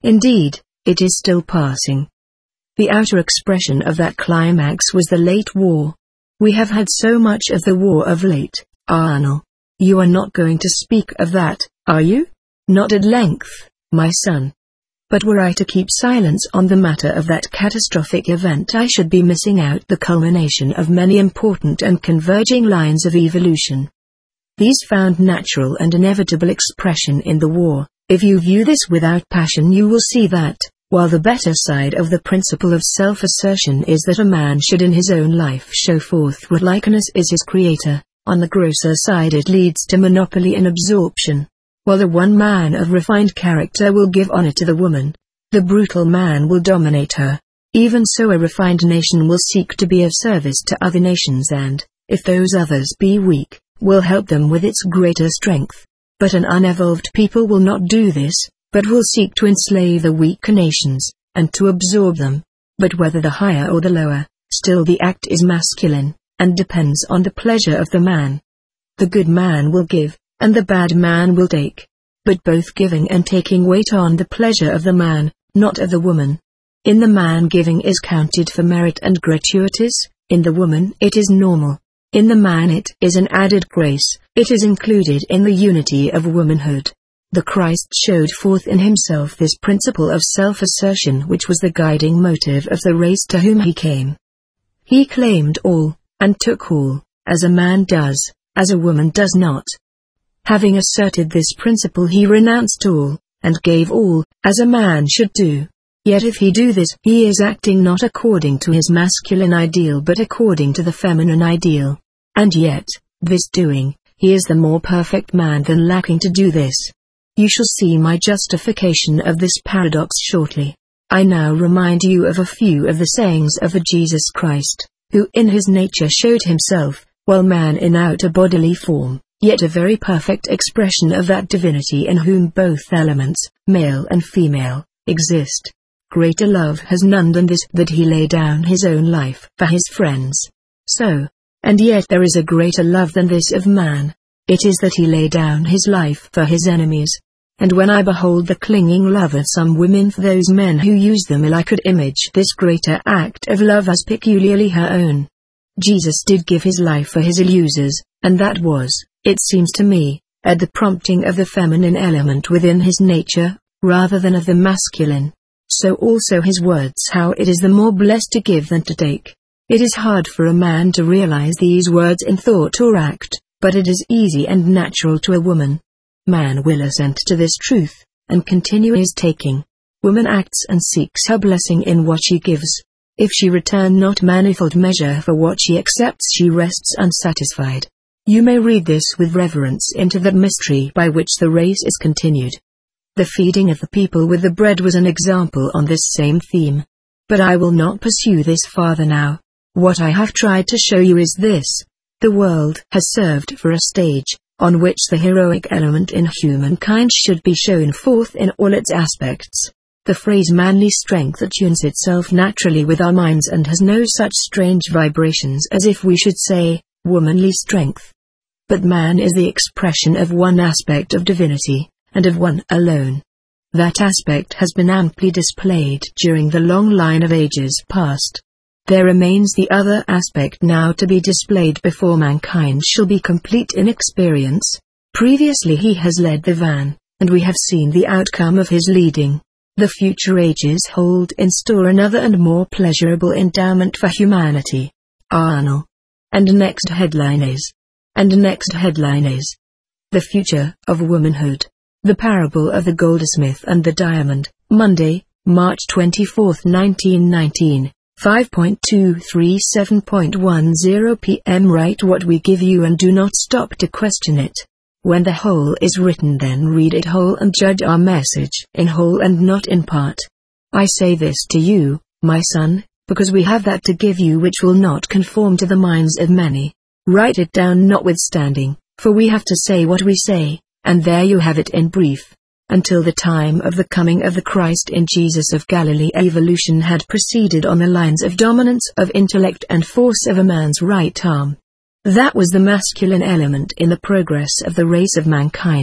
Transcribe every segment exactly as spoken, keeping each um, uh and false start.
Indeed, it is still passing. The outer expression of that climax was the late war. We have had so much of the war of late, Arnold. You are not going to speak of that, are you? Not at length, my son. But were I to keep silence on the matter of that catastrophic event, I should be missing out the culmination of many important and converging lines of evolution. These found natural and inevitable expression in the war. If you view this without passion, you will see that, while the better side of the principle of self-assertion is that a man should in his own life show forth what likeness is his creator, on the grosser side it leads to monopoly and absorption. While the one man of refined character will give honor to the woman, the brutal man will dominate her. Even so, a refined nation will seek to be of service to other nations and, if those others be weak, will help them with its greater strength. But an unevolved people will not do this, but will seek to enslave the weaker nations, and to absorb them. But whether the higher or the lower, still the act is masculine, and depends on the pleasure of the man. The good man will give, and the bad man will take. But both giving and taking wait on the pleasure of the man, not of the woman. In the man giving is counted for merit and gratuitous, in the woman it is normal. In the man it is an added grace, it is included in the unity of womanhood. The Christ showed forth in himself this principle of self-assertion which was the guiding motive of the race to whom he came. He claimed all, and took all, as a man does, as a woman does not. Having asserted this principle, he renounced all, and gave all, as a man should do. Yet if he do this, he is acting not according to his masculine ideal but according to the feminine ideal. And yet, this doing, he is the more perfect man than lacking to do this. You shall see my justification of this paradox shortly. I now remind you of a few of the sayings of the Jesus Christ, who in his nature showed himself, while man in outer bodily form, yet a very perfect expression of that divinity in whom both elements, male and female, exist. Greater love has none than this, that he lay down his own life for his friends. So, and yet there is a greater love than this of man. It is that he lay down his life for his enemies. And when I behold the clinging love of some women for those men who use them ill, I could image this greater act of love as peculiarly her own. Jesus did give his life for his users, and that was, it seems to me, at the prompting of the feminine element within his nature, rather than of the masculine. So also his words, how it is the more blessed to give than to take. It is hard for a man to realize these words in thought or act, but it is easy and natural to a woman. Man will assent to this truth, and continue his taking. Woman acts and seeks her blessing in what she gives. If she return not manifold measure for what she accepts, she rests unsatisfied. You may read this with reverence into that mystery by which the race is continued. The feeding of the people with the bread was an example on this same theme. But I will not pursue this farther now. What I have tried to show you is this. The world has served for a stage, on which the heroic element in humankind should be shown forth in all its aspects. The phrase manly strength attunes itself naturally with our minds and has no such strange vibrations as if we should say, womanly strength. But man is the expression of one aspect of divinity, and of one alone. That aspect has been amply displayed during the long line of ages past. There remains the other aspect now to be displayed before mankind shall be complete in experience. Previously he has led the van, and we have seen the outcome of his leading. The future ages hold in store another and more pleasurable endowment for humanity. Arnold. And next headline is. And next headline is. The Future of Womanhood. The Parable of the Goldsmith and the Diamond, Monday, March twenty-fourth, nineteen nineteen, five point two three seven point ten p m Write what we give you and do not stop to question it. When the whole is written, then read it whole and judge our message in whole and not in part. I say this to you, my son, because we have that to give you which will not conform to the minds of many. Write it down notwithstanding, for we have to say what we say. And there you have it in brief. Until the time of the coming of the Christ in Jesus of Galilee, evolution had proceeded on the lines of dominance of intellect and force of a man's right arm. That was the masculine element in the progress of the race of mankind.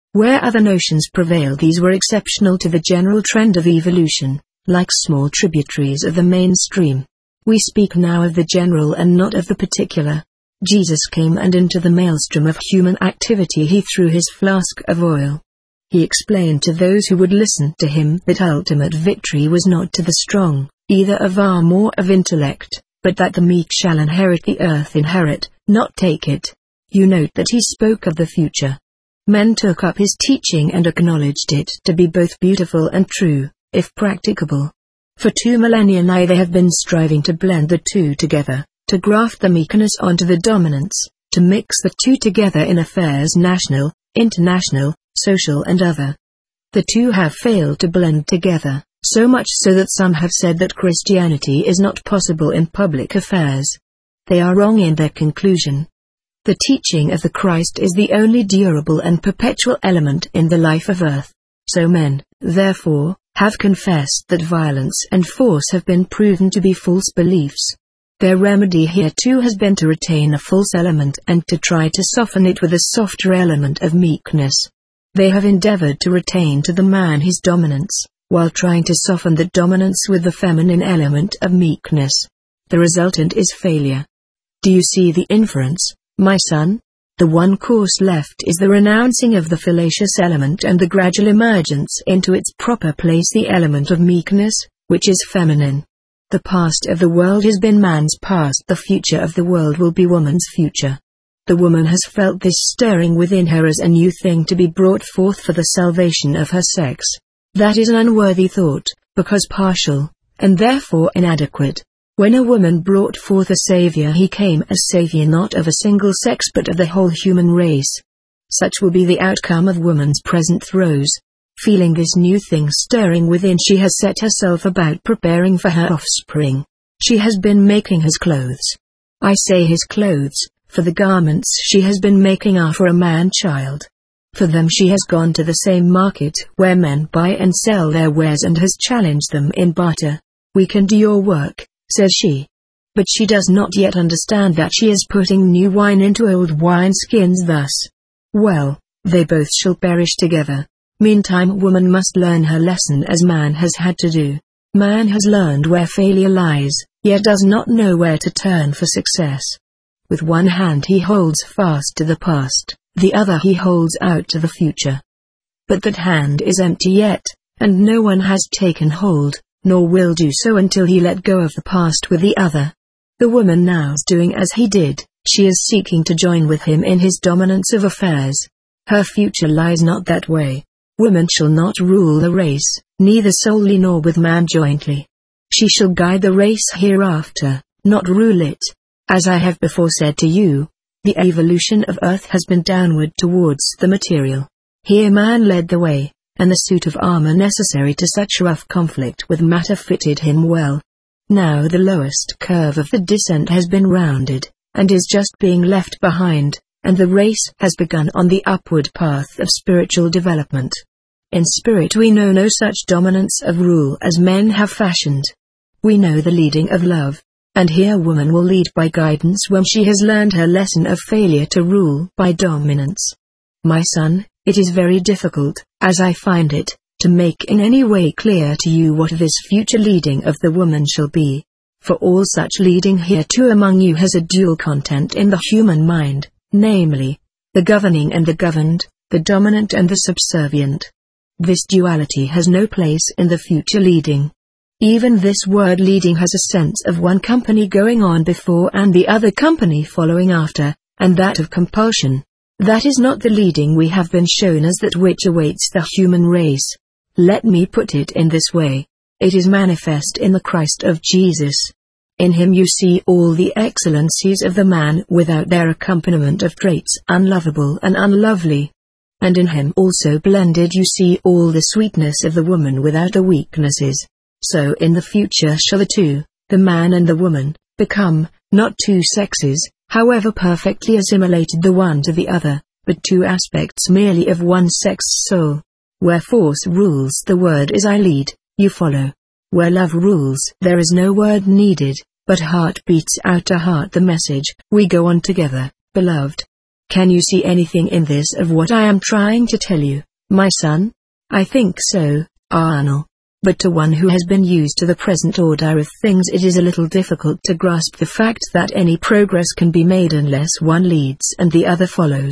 Where other notions prevail, these were exceptional to the general trend of evolution, like small tributaries of the main stream. We speak now of the general and not of the particular. Jesus came, and into the maelstrom of human activity he threw his flask of oil. He explained to those who would listen to him that ultimate victory was not to the strong, either of arm or of intellect, but that the meek shall inherit the earth, inherit, not take it. You note that he spoke of the future. Men took up his teaching and acknowledged it to be both beautiful and true, if practicable. For two millennia now they have been striving to blend the two together, to graft the meekness onto the dominance, to mix the two together in affairs national, international, social and other. The two have failed to blend together, so much so that some have said that Christianity is not possible in public affairs. They are wrong in their conclusion. The teaching of the Christ is the only durable and perpetual element in the life of earth. So men, therefore, have confessed that violence and force have been proven to be false beliefs. Their remedy here too has been to retain a false element and to try to soften it with a softer element of meekness. They have endeavored to retain to the man his dominance, while trying to soften the dominance with the feminine element of meekness. The resultant is failure. Do you see the inference, my son? The one course left is the renouncing of the fallacious element and the gradual emergence into its proper place the element of meekness, which is feminine. The past of the world has been man's past, the future of the world will be woman's future. The woman has felt this stirring within her as a new thing to be brought forth for the salvation of her sex. That is an unworthy thought, because partial, and therefore inadequate. When a woman brought forth a Savior, he came as Savior not of a single sex but of the whole human race. Such will be the outcome of woman's present throes. Feeling this new thing stirring within, she has set herself about preparing for her offspring. She has been making his clothes. I say his clothes, for the garments she has been making are for a man-child. For them she has gone to the same market where men buy and sell their wares and has challenged them in barter. We can do your work, says she. But she does not yet understand that she is putting new wine into old wineskins thus. Well, they both shall perish together. Meantime woman must learn her lesson as man has had to do. Man has learned where failure lies, yet does not know where to turn for success. With one hand he holds fast to the past, the other he holds out to the future. But that hand is empty yet, and no one has taken hold, nor will do so until he let go of the past with the other. The woman now is doing as he did, she is seeking to join with him in his dominance of affairs. Her future lies not that way. Woman shall not rule the race, neither solely nor with man jointly. She shall guide the race hereafter, not rule it. As I have before said to you, the evolution of earth has been downward towards the material. Here man led the way, and the suit of armor necessary to such rough conflict with matter fitted him well. Now the lowest curve of the descent has been rounded, and is just being left behind, and the race has begun on the upward path of spiritual development. In spirit we know no such dominance of rule as men have fashioned. We know the leading of love. And here woman will lead by guidance when she has learned her lesson of failure to rule by dominance. My son, it is very difficult, as I find it, to make in any way clear to you what this future leading of the woman shall be. For all such leading here too among you has a dual content in the human mind, namely, the governing and the governed, the dominant and the subservient. This duality has no place in the future leading. Even this word leading has a sense of one company going on before and the other company following after, and that of compulsion. That is not the leading we have been shown as that which awaits the human race. Let me put it in this way. It is manifest in the Christ of Jesus. In him you see all the excellencies of the man without their accompaniment of traits unlovable and unlovely. And in him also blended you see all the sweetness of the woman without the weaknesses. So in the future shall the two, the man and the woman, become, not two sexes, however perfectly assimilated the one to the other, but two aspects merely of one sex's soul. Where force rules the word is I lead, you follow. Where love rules there is no word needed, but heart beats out to heart the message, we go on together, beloved. Can you see anything in this of what I am trying to tell you, my son? I think so, Arnold. But to one who has been used to the present order of things, it is a little difficult to grasp the fact that any progress can be made unless one leads and the other follows.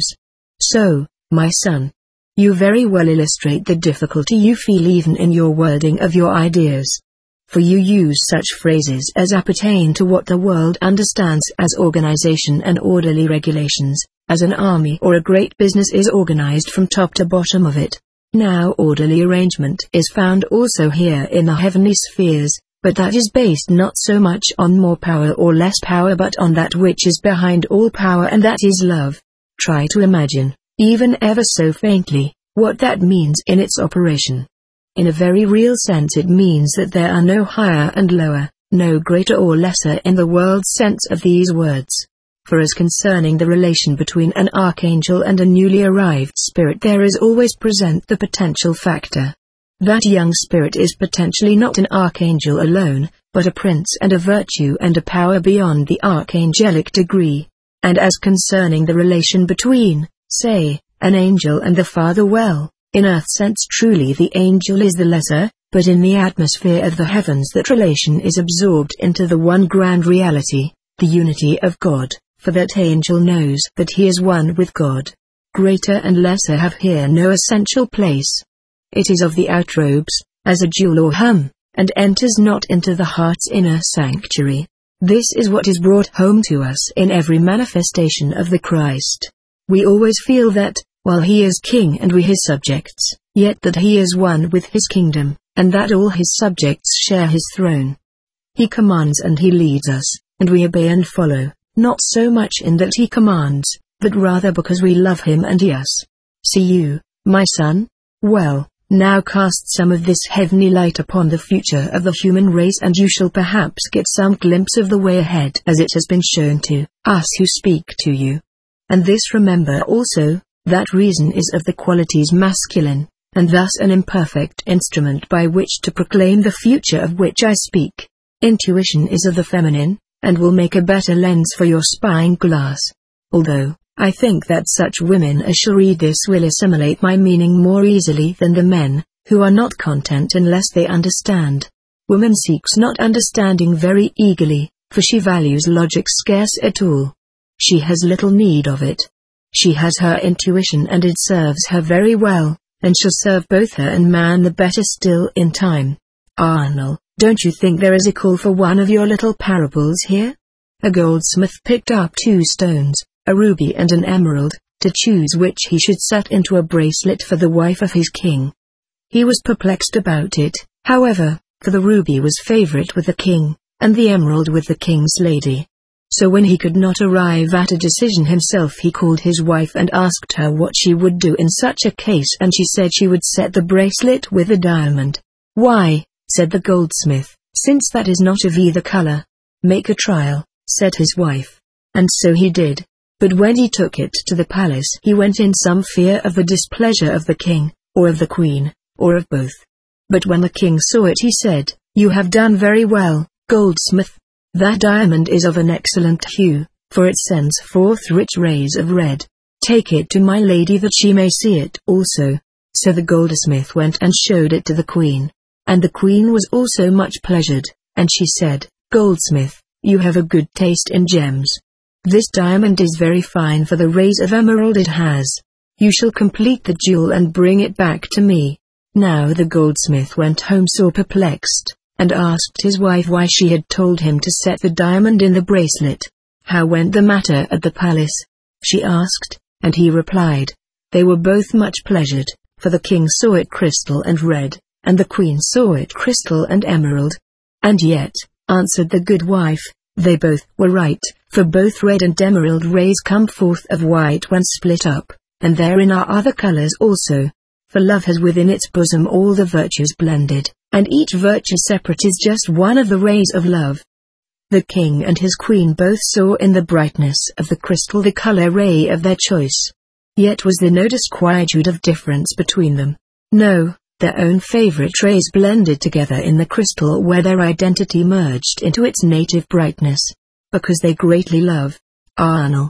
So, my son, you very well illustrate the difficulty you feel even in your wording of your ideas. For you use such phrases as appertain to what the world understands as organization and orderly regulations, as an army or a great business is organized from top to bottom of it. Now orderly arrangement is found also here in the heavenly spheres, but that is based not so much on more power or less power but on that which is behind all power, and that is love. Try to imagine, even ever so faintly, what that means in its operation. In a very real sense it means that there are no higher and lower, no greater or lesser in the world's sense of these words. For as concerning the relation between an archangel and a newly arrived spirit, there is always present the potential factor. That young spirit is potentially not an archangel alone, but a prince and a virtue and a power beyond the archangelic degree. And as concerning the relation between, say, an angel and the Father, well, in earth sense truly the angel is the lesser, but in the atmosphere of the heavens that relation is absorbed into the one grand reality, the unity of God. For that angel knows that he is one with God. Greater and lesser have here no essential place. It is of the outrobes, as a jewel or hum, and enters not into the heart's inner sanctuary. This is what is brought home to us in every manifestation of the Christ. We always feel that, while he is king and we his subjects, yet that he is one with his kingdom, and that all his subjects share his throne. He commands and he leads us, and we obey and follow. Not so much in that he commands, but rather because we love him and he us. See you, my son? Well, now cast some of this heavenly light upon the future of the human race, and you shall perhaps get some glimpse of the way ahead as it has been shown to us who speak to you. And this remember also, that reason is of the qualities masculine, and thus an imperfect instrument by which to proclaim the future of which I speak. Intuition is of the feminine, and will make a better lens for your spying glass. Although, I think that such women as shall read this will assimilate my meaning more easily than the men, who are not content unless they understand. Woman seeks not understanding very eagerly, for she values logic scarce at all. She has little need of it. She has her intuition and it serves her very well, and shall serve both her and man the better still in time. Arnold, don't you think there is a call for one of your little parables here? A goldsmith picked up two stones, a ruby and an emerald, to choose which he should set into a bracelet for the wife of his king. He was perplexed about it, however, for the ruby was favorite with the king, and the emerald with the king's lady. So when he could not arrive at a decision himself, he called his wife and asked her what she would do in such a case, and she said she would set the bracelet with a diamond. Why, said the goldsmith, since that is not of either color. Make a trial, said his wife. And so he did. But when he took it to the palace, he went in some fear of the displeasure of the king, or of the queen, or of both. But when the king saw it, he said, You have done very well, goldsmith. That diamond is of an excellent hue, for it sends forth rich rays of red. Take it to my lady that she may see it also. So the goldsmith went and showed it to the queen. And the queen was also much pleasured, and she said, Goldsmith, you have a good taste in gems. This diamond is very fine, for the rays of emerald it has. You shall complete the jewel and bring it back to me. Now the goldsmith went home sore perplexed, and asked his wife why she had told him to set the diamond in the bracelet. How went the matter at the palace? She asked, and he replied. They were both much pleasured, for the king saw it crystal and red, and the queen saw it crystal and emerald. And yet, answered the good wife, they both were right, for both red and emerald rays come forth of white when split up, and therein are other colors also. For love has within its bosom all the virtues blended, and each virtue separate is just one of the rays of love. The king and his queen both saw in the brightness of the crystal the color ray of their choice. Yet was there no disquietude of difference between them. No, their own favorite rays blended together in the crystal where their identity merged into its native brightness. Because they greatly love. Arnold.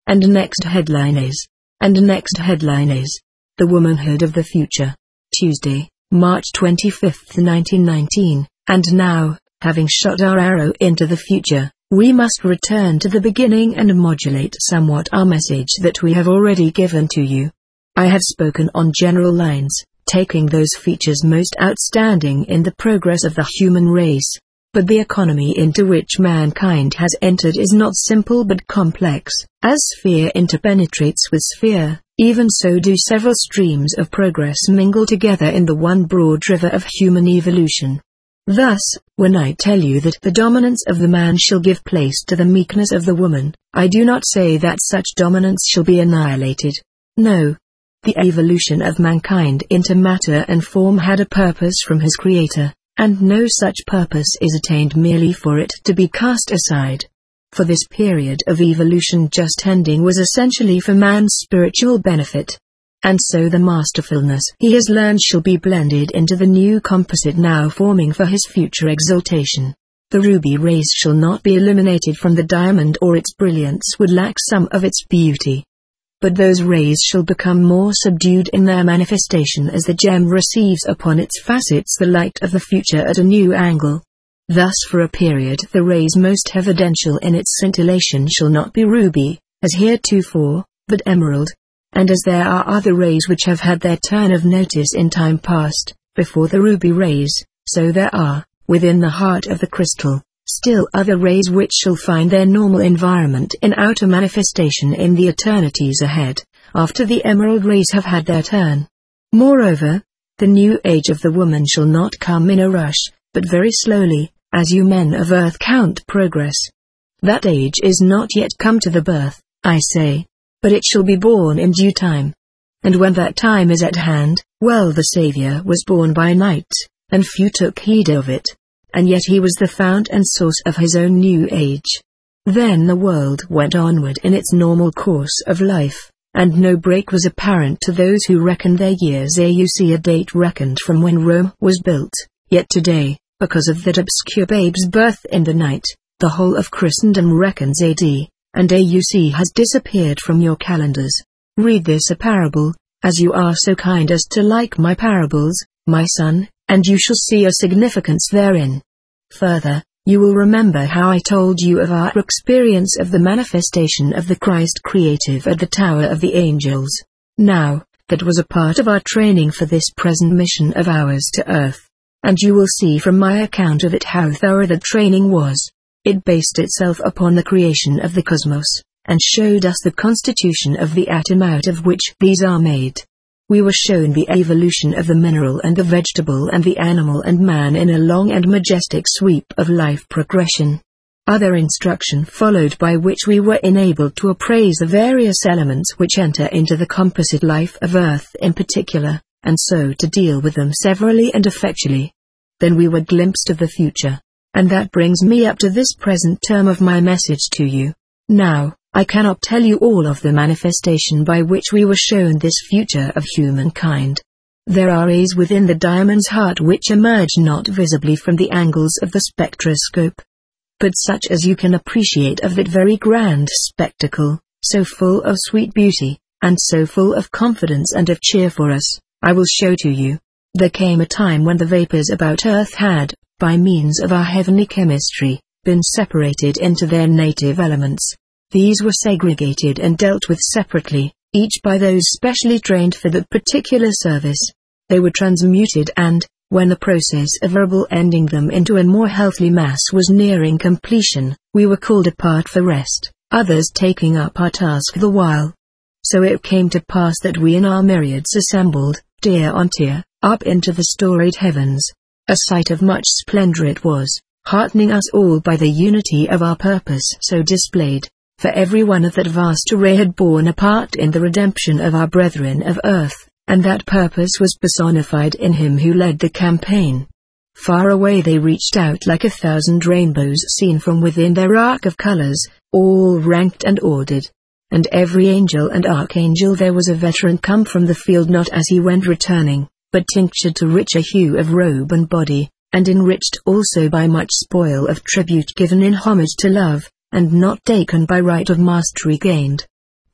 And next headline is. And next headline is. The Womanhood of the Future. Tuesday, March twenty-fifth, nineteen nineteen, and now, having shot our arrow into the future, we must return to the beginning and modulate somewhat our message that we have already given to you. I have spoken on general lines, taking those features most outstanding in the progress of the human race. But the economy into which mankind has entered is not simple but complex. As sphere interpenetrates with sphere, even so do several streams of progress mingle together in the one broad river of human evolution. Thus, when I tell you that the dominance of the man shall give place to the meekness of the woman, I do not say that such dominance shall be annihilated. No. The evolution of mankind into matter and form had a purpose from his Creator, and no such purpose is attained merely for it to be cast aside. For this period of evolution just ending was essentially for man's spiritual benefit. And so the masterfulness he has learned shall be blended into the new composite now forming for his future exaltation. The ruby rays shall not be eliminated from the diamond, or its brilliance would lack some of its beauty. But those rays shall become more subdued in their manifestation as the gem receives upon its facets the light of the future at a new angle. Thus for a period the rays most evidential in its scintillation shall not be ruby, as heretofore, but emerald. And as there are other rays which have had their turn of notice in time past, before the ruby rays, so there are, within the heart of the crystal, still other rays which shall find their normal environment in outer manifestation in the eternities ahead, after the emerald rays have had their turn. Moreover, the new age of the woman shall not come in a rush, but very slowly, as you men of earth count progress. That age is not yet come to the birth, I say. But it shall be born in due time. And when that time is at hand, well, the Saviour was born by night, and few took heed of it. And yet he was the fount and source of his own new age. Then the world went onward in its normal course of life, and no break was apparent to those who reckoned their years. You see a date reckoned from when Rome was built, yet today, because of that obscure babe's birth in the night, the whole of Christendom reckons A D. And A U C has disappeared from your calendars. Read this a parable, as you are so kind as to like my parables, my son, and you shall see a significance therein. Further, you will remember how I told you of our experience of the manifestation of the Christ creative at the Tower of the Angels. Now, that was a part of our training for this present mission of ours to earth. And you will see from my account of it how thorough the training was. It based itself upon the creation of the cosmos, and showed us the constitution of the atom out of which these are made. We were shown the evolution of the mineral and the vegetable and the animal and man in a long and majestic sweep of life progression. Other instruction followed by which we were enabled to appraise the various elements which enter into the composite life of earth in particular, and so to deal with them severally and effectually. Then we were glimpsed of the future. And that brings me up to this present term of my message to you. Now, I cannot tell you all of the manifestation by which we were shown this future of humankind. There are rays within the diamond's heart which emerge not visibly from the angles of the spectroscope, but such as you can appreciate of that very grand spectacle, so full of sweet beauty, and so full of confidence and of cheer for us, I will show to you. There came a time when the vapors about earth had, by means of our heavenly chemistry, been separated into their native elements. These were segregated and dealt with separately, each by those specially trained for that particular service. They were transmuted and, when the process of verbal ending them into a more healthy mass was nearing completion, we were called apart for rest, others taking up our task the while. So it came to pass that we in our myriads assembled, tier on tier, up into the storied heavens. A sight of much splendor it was, heartening us all by the unity of our purpose so displayed, for every one of that vast array had borne a part in the redemption of our brethren of earth, and that purpose was personified in him who led the campaign. Far away they reached out like a thousand rainbows seen from within their arc of colors, all ranked and ordered. And every angel and archangel there was a veteran come from the field not as he went returning, but tinctured to richer hue of robe and body, and enriched also by much spoil of tribute given in homage to love, and not taken by right of mastery gained.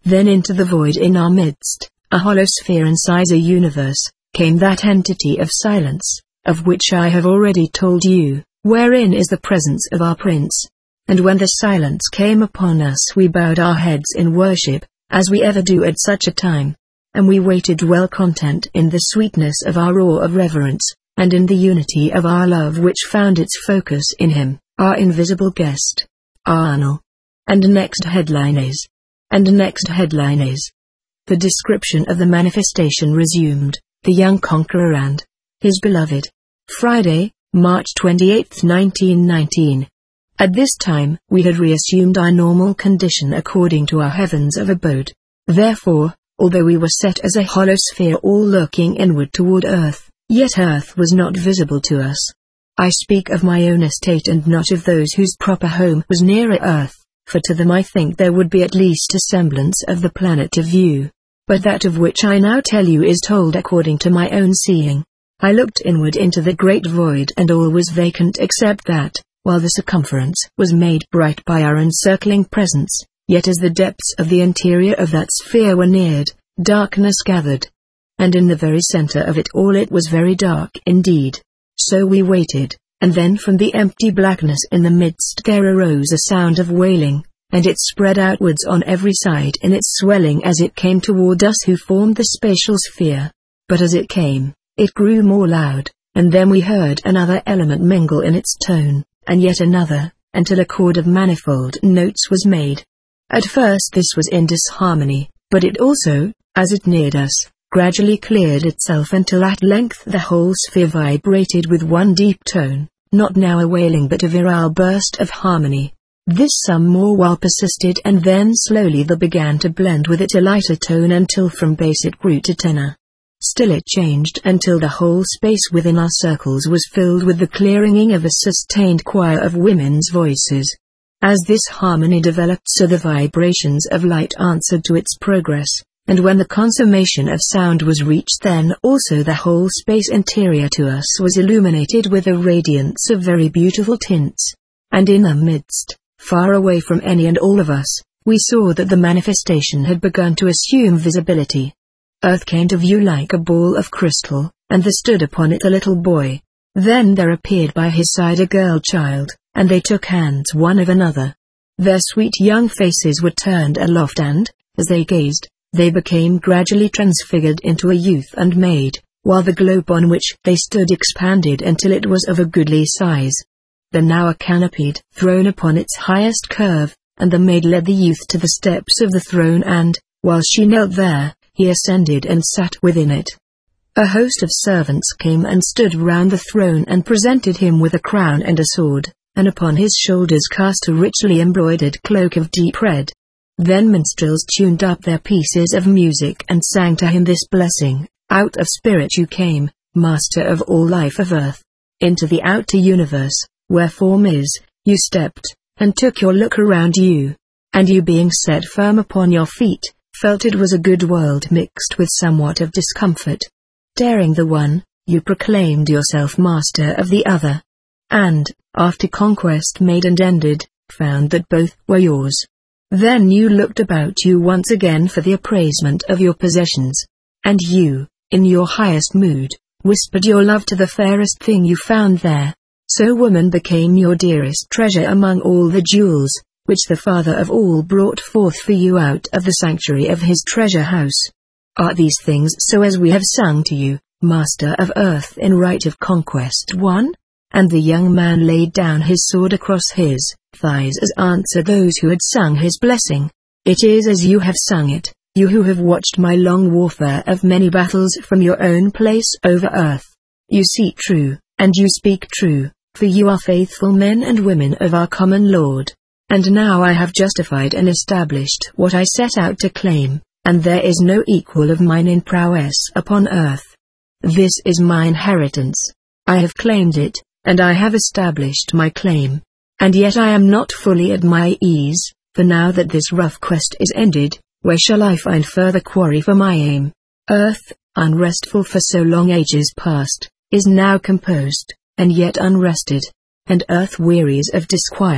Then into the void in our midst, a hollow sphere inside a universe, came that entity of silence, of which I have already told you, wherein is the presence of our Prince. And when the silence came upon us, we bowed our heads in worship, as we ever do at such a time. And we waited well content in the sweetness of our awe of reverence, and in the unity of our love which found its focus in him, our invisible guest. Arnal. And next headline is. And next headline is. The description of the manifestation resumed, the young conqueror and his beloved. Friday, March twenty-eighth, nineteen nineteen. At this time, we had reassumed our normal condition according to our heavens of abode. Therefore, although we were set as a hollow sphere all looking inward toward earth, yet earth was not visible to us. I speak of my own estate and not of those whose proper home was nearer earth, for to them I think there would be at least a semblance of the planet to view. But that of which I now tell you is told according to my own seeing. I looked inward into the great void and all was vacant except that, while the circumference was made bright by our encircling presence, yet as the depths of the interior of that sphere were neared, darkness gathered. And in the very center of it all it was very dark indeed. So we waited, and then from the empty blackness in the midst there arose a sound of wailing, and it spread outwards on every side in its swelling as it came toward us who formed the spatial sphere. But as it came, it grew more loud, and then we heard another element mingle in its tone, and yet another, until a chord of manifold notes was made. At first this was in disharmony, but it also, as it neared us, gradually cleared itself until at length the whole sphere vibrated with one deep tone, not now a wailing but a virile burst of harmony. This some more while persisted and then slowly there began to blend with it a lighter tone until from bass it grew to tenor. Still it changed until the whole space within our circles was filled with the clear ringing of a sustained choir of women's voices. As this harmony developed so the vibrations of light answered to its progress, and when the consummation of sound was reached then also the whole space interior to us was illuminated with a radiance of very beautiful tints. And in the midst, far away from any and all of us, we saw that the manifestation had begun to assume visibility. Earth came to view like a ball of crystal, and there stood upon it a little boy. Then there appeared by his side a girl child, and they took hands one of another. Their sweet young faces were turned aloft and, as they gazed, they became gradually transfigured into a youth and maid, while the globe on which they stood expanded until it was of a goodly size. The now a canopied throne upon its highest curve, and the maid led the youth to the steps of the throne and, while she knelt there, he ascended and sat within it. A host of servants came and stood round the throne and presented him with a crown and a sword, and upon his shoulders cast a richly embroidered cloak of deep red. Then minstrels tuned up their pieces of music and sang to him this blessing: Out of spirit you came, master of all life of earth. Into the outer universe, where form is, you stepped, and took your look around you. And you being set firm upon your feet, felt it was a good world mixed with somewhat of discomfort. Daring the one, you proclaimed yourself master of the other. And, after conquest made and ended, found that both were yours. Then you looked about you once again for the appraisement of your possessions. And you, in your highest mood, whispered your love to the fairest thing you found there. So woman became your dearest treasure among all the jewels, which the Father of all brought forth for you out of the sanctuary of his treasure house. Are these things so as we have sung to you, Master of Earth in right of conquest one? And the young man laid down his sword across his thighs as answer those who had sung his blessing. It is as you have sung it, you who have watched my long warfare of many battles from your own place over earth. You seek true, and you speak true, for you are faithful men and women of our common Lord. And now I have justified and established what I set out to claim, and there is no equal of mine in prowess upon earth. This is my inheritance. I have claimed it, and I have established my claim. And yet I am not fully at my ease, for now that this rough quest is ended, where shall I find further quarry for my aim? Earth, unrestful for so long ages past, is now composed, and yet unrested. And earth wearies of disquiet,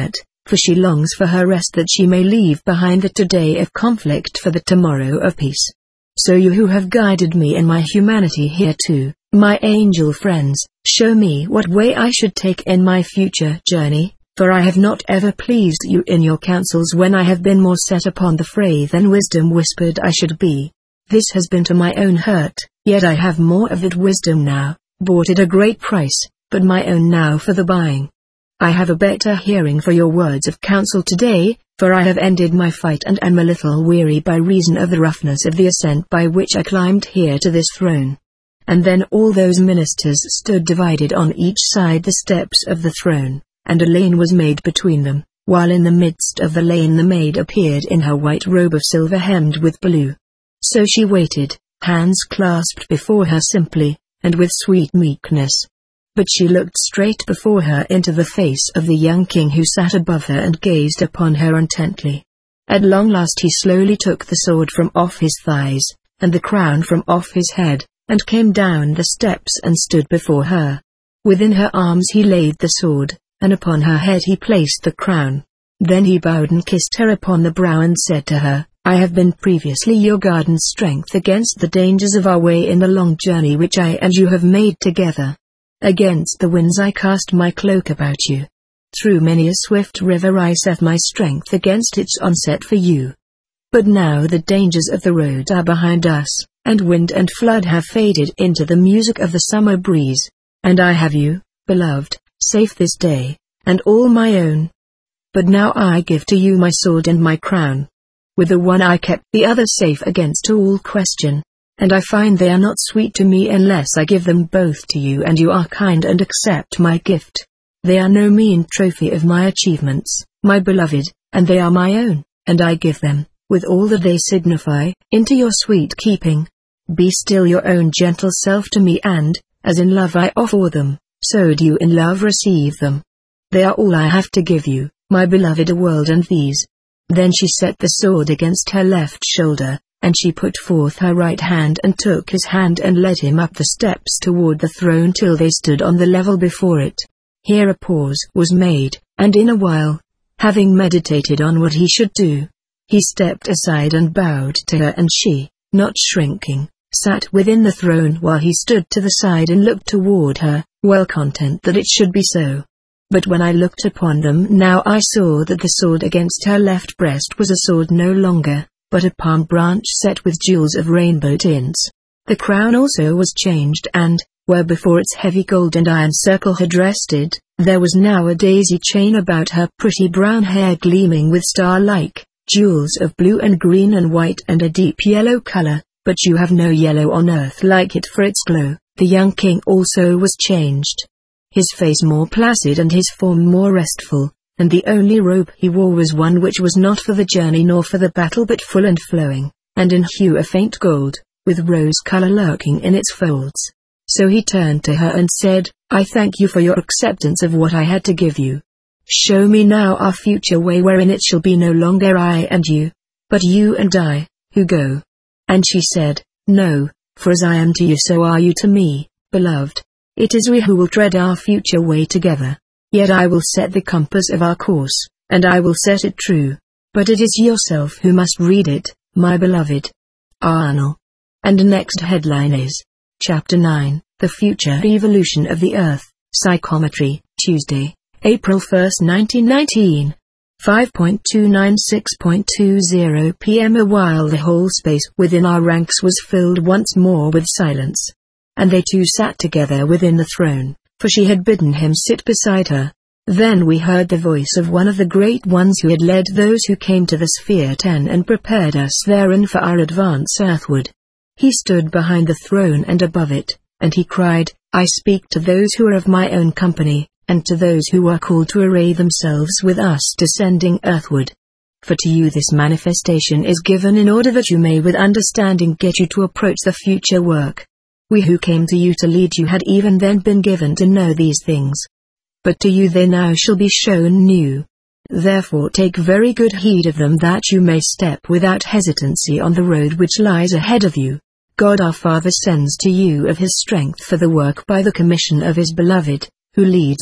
for she longs for her rest that she may leave behind the today of conflict for the tomorrow of peace. So you who have guided me in my humanity here too, my angel friends, show me what way I should take in my future journey, for I have not ever pleased you in your counsels when I have been more set upon the fray than wisdom whispered I should be. This has been to my own hurt, yet I have more of it wisdom now, bought at a great price, but my own now for the buying. I have a better hearing for your words of counsel today, for I have ended my fight and am a little weary by reason of the roughness of the ascent by which I climbed here to this throne. And then all those ministers stood divided on each side the steps of the throne, and a lane was made between them, while in the midst of the lane the maid appeared in her white robe of silver hemmed with blue. So she waited, hands clasped before her simply, and with sweet meekness. But she looked straight before her into the face of the young king who sat above her and gazed upon her intently. At long last he slowly took the sword from off his thighs, and the crown from off his head, and came down the steps and stood before her. Within her arms he laid the sword, and upon her head he placed the crown. Then he bowed and kissed her upon the brow and said to her, I have been previously your guard and strength against the dangers of our way in the long journey which I and you have made together. Against the winds I cast my cloak about you. Through many a swift river I set my strength against its onset for you. But now the dangers of the road are behind us, and wind and flood have faded into the music of the summer breeze, and I have you, beloved, safe this day, and all my own. But now I give to you my sword and my crown. With the one I kept the other safe against all question, and I find they are not sweet to me unless I give them both to you and you are kind and accept my gift. They are no mean trophy of my achievements, my beloved, and they are my own, and I give them, with all that they signify, into your sweet keeping. Be still your own gentle self to me and, as in love I offer them, so do you in love receive them. They are all I have to give you, my beloved a world and these. Then she set the sword against her left shoulder, and she put forth her right hand and took his hand and led him up the steps toward the throne till they stood on the level before it. Here a pause was made, and in a while, having meditated on what he should do, he stepped aside and bowed to her, and she, not shrinking, sat within the throne while he stood to the side and looked toward her, well content that it should be so. But when I looked upon them now I saw that the sword against her left breast was a sword no longer, but a palm branch set with jewels of rainbow tints. The crown also was changed, and, where before its heavy gold and iron circle had rested, there was now a daisy chain about her pretty brown hair gleaming with star-like jewels of blue and green and white and a deep yellow color, but you have no yellow on earth like it for its glow. The young king also was changed. His face more placid and his form more restful, and the only robe he wore was one which was not for the journey nor for the battle but full and flowing, and in hue a faint gold, with rose color lurking in its folds. So he turned to her and said, I thank you for your acceptance of what I had to give you. Show me now our future way wherein it shall be no longer I and you, but you and I, who go. And she said, No, for as I am to you so are you to me, beloved. It is we who will tread our future way together. Yet I will set the compass of our course, and I will set it true. But it is yourself who must read it, my beloved. Arnold. And next headline is, Chapter nine, The Future Evolution of the Earth, Psychometry, Tuesday, April first nineteen nineteen. five two nine six two zero p m While the whole space within our ranks was filled once more with silence. And they two sat together within the throne, for she had bidden him sit beside her. Then we heard the voice of one of the great ones who had led those who came to the sphere ten and prepared us therein for our advance earthward. He stood behind the throne and above it, and he cried, I speak to those who are of my own company, and to those who are called to array themselves with us descending earthward. For to you this manifestation is given in order that you may with understanding get you to approach the future work. We who came to you to lead you had even then been given to know these things. But to you they now shall be shown new. Therefore take very good heed of them that you may step without hesitancy on the road which lies ahead of you. God our Father sends to you of his strength for the work by the commission of his beloved, who leads us,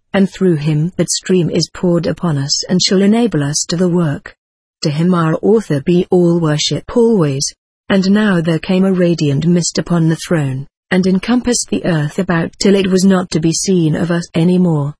and through him that stream is poured upon us and shall enable us to the work. To him our author be all worship always. And now there came a radiant mist upon the throne, and encompassed the earth about till it was not to be seen of us any more.